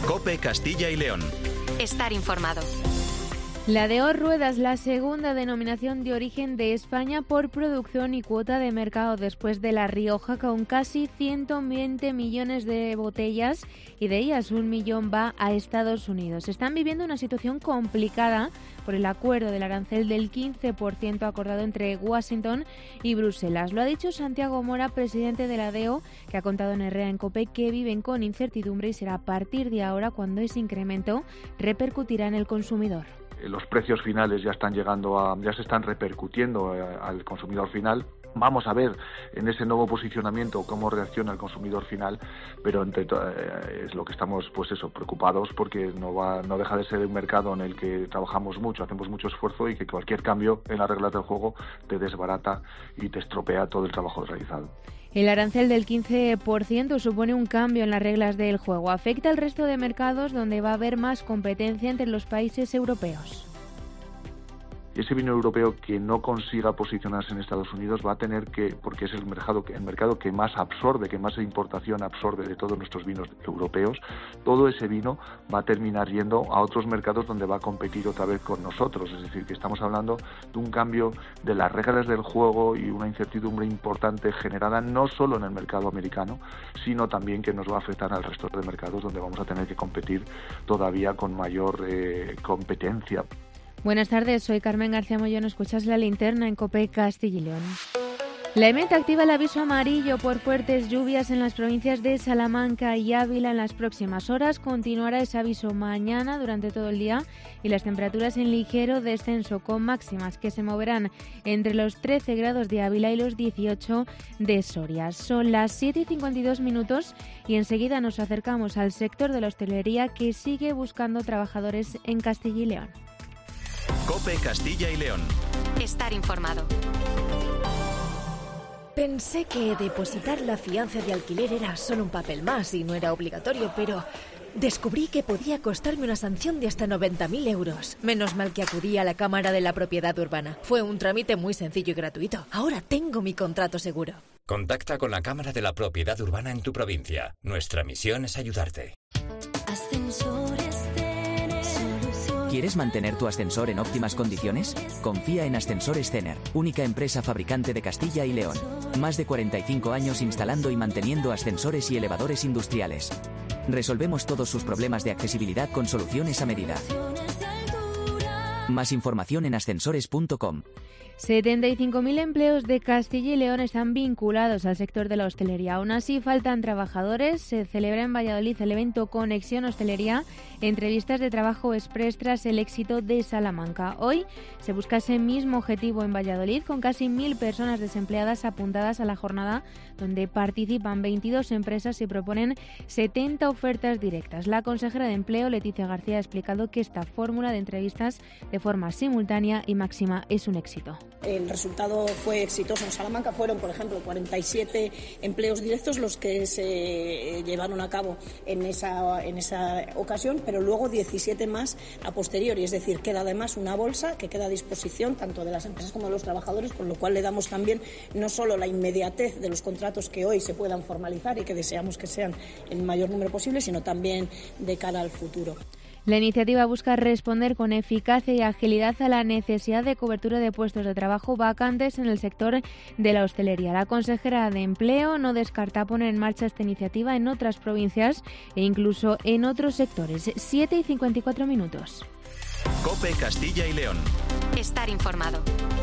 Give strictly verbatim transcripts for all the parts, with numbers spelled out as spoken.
COPE Castilla y León. Estar informado. Ladeor Ruedas, la segunda denominación de origen de España por producción y cuota de mercado después de La Rioja, con casi ciento veinte millones de botellas y de ellas un millón va a Estados Unidos. Están viviendo una situación complicada por el acuerdo del arancel del quince por ciento acordado entre Washington y Bruselas. Lo ha dicho Santiago Mora, presidente de Ladeo, que ha contado en Herrea en COPE que viven con incertidumbre y será a partir de ahora cuando ese incremento repercutirá en el consumidor. Los precios finales ya están llegando a, ya se están repercutiendo al consumidor final. Vamos a ver en ese nuevo posicionamiento cómo reacciona el consumidor final, pero entre eh, es lo que estamos, pues eso, preocupados porque no va, no deja de ser un mercado en el que trabajamos mucho, hacemos mucho esfuerzo y que cualquier cambio en las reglas del juego te desbarata y te estropea todo el trabajo realizado. El arancel del quince por ciento supone un cambio en las reglas del juego. Afecta al resto de mercados donde va a haber más competencia entre los países europeos. Ese vino europeo que no consiga posicionarse en Estados Unidos va a tener que, porque es el mercado, el mercado que más absorbe, que más importación absorbe de todos nuestros vinos europeos, todo ese vino va a terminar yendo a otros mercados donde va a competir otra vez con nosotros. Es decir, que estamos hablando de un cambio de las reglas del juego y una incertidumbre importante generada no solo en el mercado americano, sino también que nos va a afectar al resto de mercados donde vamos a tener que competir todavía con mayor eh, competencia. Buenas tardes, soy Carmen García Mollón, escuchas La Linterna en COPE Castilla y León. La EMET activa el aviso amarillo por fuertes lluvias en las provincias de Salamanca y Ávila en las próximas horas. Continuará ese aviso mañana durante todo el día y las temperaturas en ligero descenso con máximas que se moverán entre los trece grados de Ávila y los dieciocho de Soria. Son las siete y cincuenta y dos minutos y enseguida nos acercamos al sector de la hostelería que sigue buscando trabajadores en Castilla y León. COPE Castilla y León. Estar informado. Pensé que depositar la fianza de alquiler era solo un papel más y no era obligatorio, pero descubrí que podía costarme una sanción de hasta noventa mil euros. Menos mal que acudí a la Cámara de la Propiedad Urbana. Fue un trámite muy sencillo y gratuito. Ahora tengo mi contrato seguro. Contacta con la Cámara de la Propiedad Urbana en tu provincia. Nuestra misión es ayudarte. ¿Quieres mantener tu ascensor en óptimas condiciones? Confía en Ascensores Cener, única empresa fabricante de Castilla y León. Más de cuarenta y cinco años instalando y manteniendo ascensores y elevadores industriales. Resolvemos todos sus problemas de accesibilidad con soluciones a medida. Más información en ascensores punto com. setenta y cinco mil empleos de Castilla y León están vinculados al sector de la hostelería. Aún así, faltan trabajadores. Se celebra en Valladolid el evento Conexión Hostelería, entrevistas de trabajo express tras el éxito de Salamanca. Hoy se busca ese mismo objetivo en Valladolid, con casi mil personas desempleadas apuntadas a la jornada, donde participan veintidós empresas y proponen setenta ofertas directas. La consejera de Empleo, Leticia García, ha explicado que esta fórmula de entrevistas de forma simultánea y máxima es un éxito. El resultado fue exitoso en Salamanca. Fueron, por ejemplo, cuarenta y siete empleos directos los que se llevaron a cabo en esa, en esa ocasión, pero luego diecisiete más a posteriori. Es decir, queda además una bolsa que queda a disposición tanto de las empresas como de los trabajadores, con lo cual le damos también no solo la inmediatez de los contratos que hoy se puedan formalizar y que deseamos que sean el mayor número posible, sino también de cara al futuro. La iniciativa busca responder con eficacia y agilidad a la necesidad de cobertura de puestos de trabajo vacantes en el sector de la hostelería. La consejera de Empleo no descarta poner en marcha esta iniciativa en otras provincias e incluso en otros sectores. siete y cincuenta y cuatro minutos. COPE Castilla y León. Estar informado.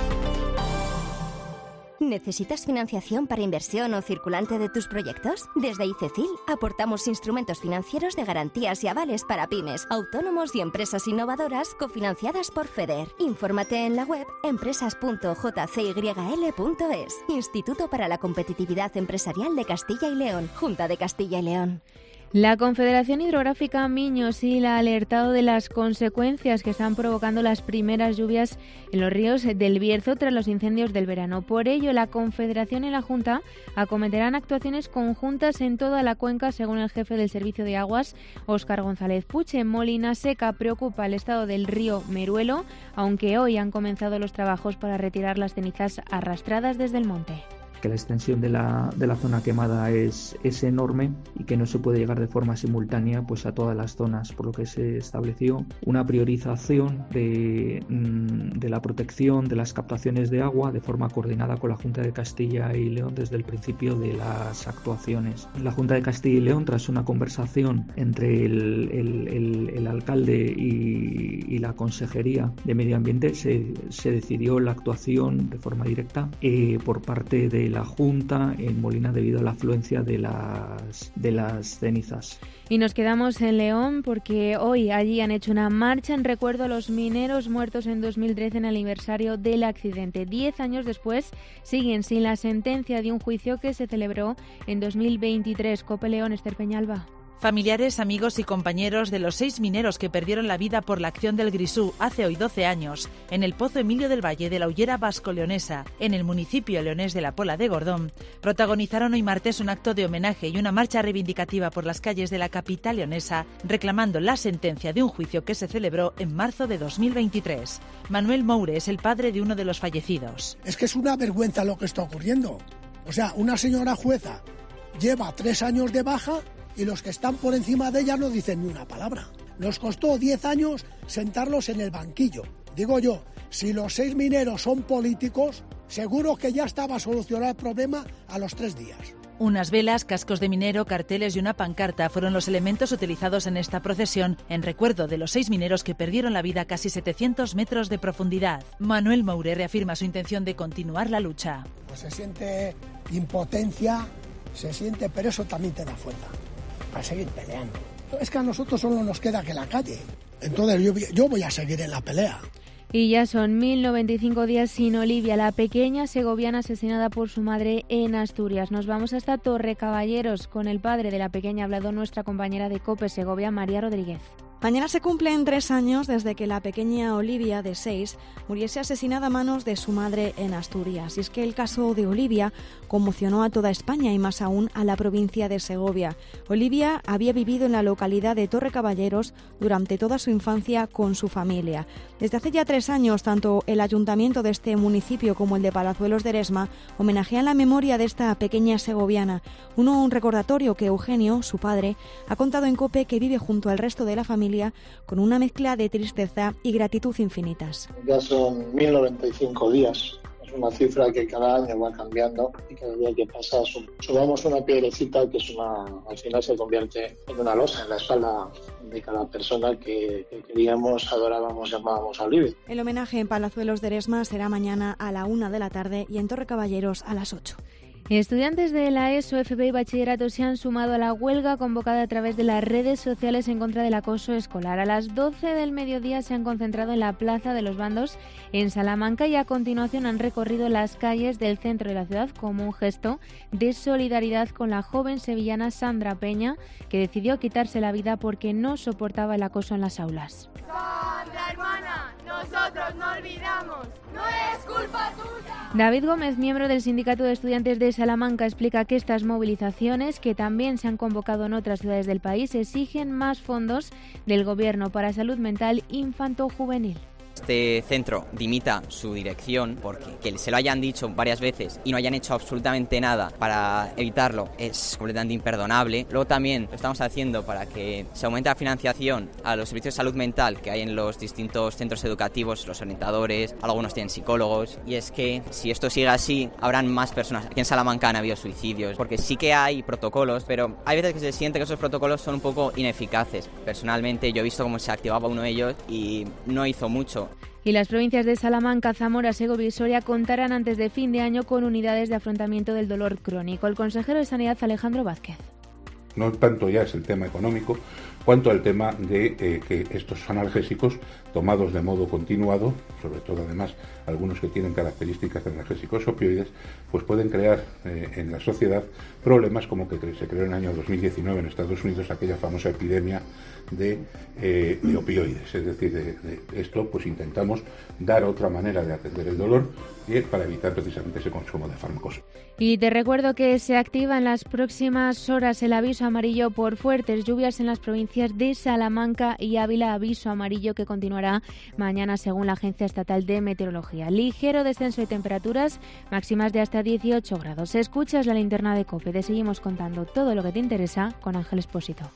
¿Necesitas financiación para inversión o circulante de tus proyectos? Desde ICECIL aportamos instrumentos financieros de garantías y avales para pymes, autónomos y empresas innovadoras cofinanciadas por FEDER. Infórmate en la web empresas punto j c y l punto es. Instituto para la Competitividad Empresarial de Castilla y León, Junta de Castilla y León. La Confederación Hidrográfica Miño-Sil ha alertado de las consecuencias que están provocando las primeras lluvias en los ríos del Bierzo tras los incendios del verano. Por ello, la Confederación y la Junta acometerán actuaciones conjuntas en toda la cuenca, según el jefe del Servicio de Aguas, Óscar González Puche. En Molina Seca preocupa el estado del río Meruelo, aunque hoy han comenzado los trabajos para retirar las cenizas arrastradas desde el monte. que la extensión de la, de la zona quemada es, es enorme y que no se puede llegar de forma simultánea pues, a todas las zonas, por lo que se estableció una priorización de, de la protección de las captaciones de agua de forma coordinada con la Junta de Castilla y León desde el principio de las actuaciones. La Junta de Castilla y León, tras una conversación entre el, el, el, el alcalde y, y la Consejería de Medio Ambiente, se, se decidió la actuación de forma directa eh, por parte de la Junta en Molina debido a la afluencia de las, de las cenizas. Y nos quedamos en León porque hoy allí han hecho una marcha en recuerdo a los mineros muertos en dos mil trece en el aniversario del accidente. Diez años después siguen sin la sentencia de un juicio que se celebró en dos mil veintitrés. Cope León, Esther Peñalba. Familiares, amigos y compañeros de los seis mineros que perdieron la vida por la acción del Grisú hace hoy doce años en el Pozo Emilio del Valle de la Hullera Vasco-Leonesa, en el municipio leonés de la Pola de Gordón, protagonizaron hoy martes un acto de homenaje y una marcha reivindicativa por las calles de la capital leonesa, reclamando la sentencia de un juicio que se celebró en marzo de dos mil veintitrés. Manuel Moure es el padre de uno de los fallecidos. Es que es una vergüenza lo que está ocurriendo. O sea, una señora jueza lleva tres años de baja y los que están por encima de ella no dicen ni una palabra. Nos costó diez años sentarlos en el banquillo. Digo yo, si los seis mineros son políticos, seguro que ya estaba solucionado el problema a los tres días. Unas velas, cascos de minero, carteles y una pancarta fueron los elementos utilizados en esta procesión en recuerdo de los seis mineros que perdieron la vida a casi setecientos metros de profundidad. Manuel Moure reafirma su intención de continuar la lucha. Pues se siente impotencia, se siente, pero eso también te da fuerza para seguir peleando. Es que a nosotros solo nos queda que la calle. Entonces yo, yo voy a seguir en la pelea. Y ya son mil noventa y cinco días sin Olivia, la pequeña segoviana asesinada por su madre en Asturias. Nos vamos hasta Torrecaballeros. Con el padre de la pequeña ha hablado nuestra compañera de COPE Segovia, María Rodríguez. Mañana se cumplen tres años desde que la pequeña Olivia, de seis, muriese asesinada a manos de su madre en Asturias. Y es que el caso de Olivia conmocionó a toda España y más aún a la provincia de Segovia. Olivia había vivido en la localidad de Torrecaballeros durante toda su infancia con su familia. Desde hace ya tres años, tanto el ayuntamiento de este municipio como el de Palazuelos de Eresma homenajean la memoria de esta pequeña segoviana. Uno, un recordatorio que Eugenio, su padre, ha contado en COPE que vive junto al resto de la familia con una mezcla de tristeza y gratitud infinitas. Ya son mil noventa y cinco días, es una cifra que cada año va cambiando y cada día que pasa subamos una piedrecita que es una, al final se convierte en una losa en la espalda de cada persona que, que queríamos, adorábamos, llamábamos a Olivia. El homenaje en Palazuelos de Eresma será mañana a la una de la tarde y en Torrecaballeros a las ocho. Estudiantes de la ESO, F P y Bachillerato se han sumado a la huelga convocada a través de las redes sociales en contra del acoso escolar. A las doce del mediodía se han concentrado en la Plaza de los Bandos en Salamanca y a continuación han recorrido las calles del centro de la ciudad como un gesto de solidaridad con la joven sevillana Sandra Peña, que decidió quitarse la vida porque no soportaba el acoso en las aulas. Sandra, hermana, nosotros no olvidamos, no es culpa tuya. David Gómez, miembro del Sindicato de Estudiantes de Salamanca, explica que estas movilizaciones, que también se han convocado en otras ciudades del país, exigen más fondos del Gobierno para salud mental infanto-juvenil. Este centro dimita su dirección porque que se lo hayan dicho varias veces y no hayan hecho absolutamente nada para evitarlo es completamente imperdonable. Luego también lo estamos haciendo para que se aumente la financiación a los servicios de salud mental que hay en los distintos centros educativos, los orientadores, algunos tienen psicólogos, y es que si esto sigue así habrán más personas. Aquí en Salamanca han habido suicidios porque sí que hay protocolos, pero hay veces que se siente que esos protocolos son un poco ineficaces. Personalmente yo he visto cómo se activaba uno de ellos y no hizo mucho. Y las provincias de Salamanca, Zamora, Segovia y Soria contarán antes de fin de año con unidades de afrontamiento del dolor crónico. El consejero de Sanidad, Alejandro Vázquez. No tanto ya es el tema económico, cuanto el tema de eh, que estos analgésicos tomados de modo continuado, sobre todo además algunos que tienen características de analgésicos opioides, pues pueden crear eh, en la sociedad problemas como que se creó en el año dos mil diecinueve en Estados Unidos aquella famosa epidemia de, eh, de opioides. Es decir, de, de esto pues intentamos dar otra manera de atender el dolor y para evitar precisamente ese consumo de fármacos. Y te recuerdo que se activa en las próximas horas el aviso amarillo por fuertes lluvias en las provincias provincias de Salamanca y Ávila, aviso amarillo que continuará mañana según la Agencia Estatal de Meteorología. Ligero descenso de temperaturas máximas de hasta dieciocho grados. Escuchas la linterna de COPE. Te seguimos contando todo lo que te interesa con Ángel Expósito.